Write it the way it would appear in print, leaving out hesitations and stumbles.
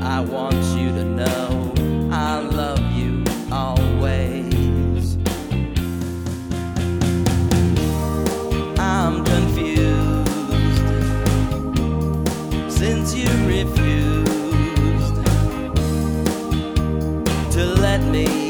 I want you to know I love you always. I'm confused since you refused to let me